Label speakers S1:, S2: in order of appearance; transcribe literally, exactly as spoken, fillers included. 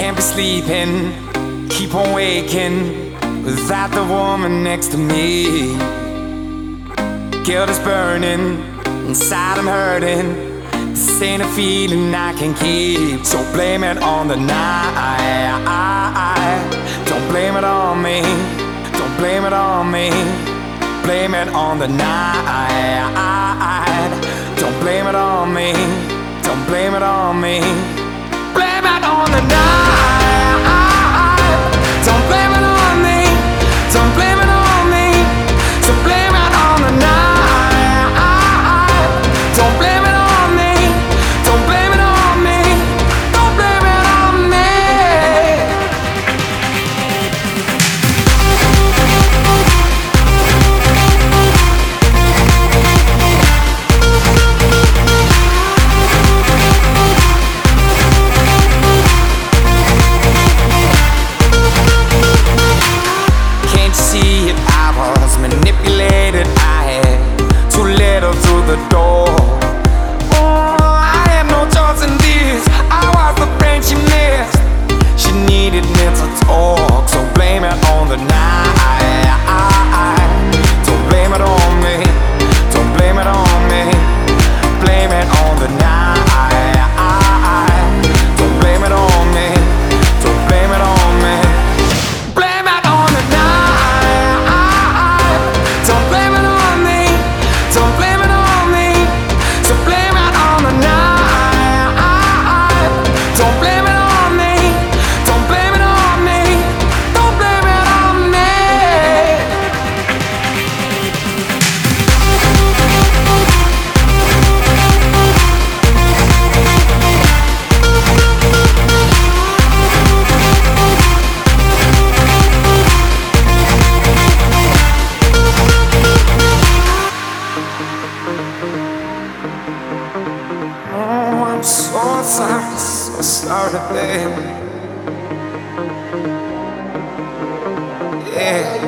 S1: Can't be sleeping, keep on waking without the woman next to me. Guilt is burning, inside I'm hurting. This ain't a feeling I can keep. So blame it on the night. Don't blame it on me. Don't blame it on me. Blame it on the night. Don't blame it on me. Don't blame it on me. Blame it on the night. Don't blame it on me. Don't blame it on me. So blame it on the night. Don't blame it on me. Don't blame it on me. Don't blame it on me. Can't you see it? I was manipulated. I had too little through the door. Oh, I had no choice in this. I was the friend she missed. She needed me to talk. So blame it on the night. Don't blame it on me. Don't blame it on me. Blame it on the night. Don't blame it on me. Don't blame it on me. Blame it on the night. Don't blame it on me. Don't blame it on me. So blame it on the night. Don't blame it on me. Don't blame it on me. Don't blame it on me. Oh, I'm so sorry, so sorry, baby. Yeah.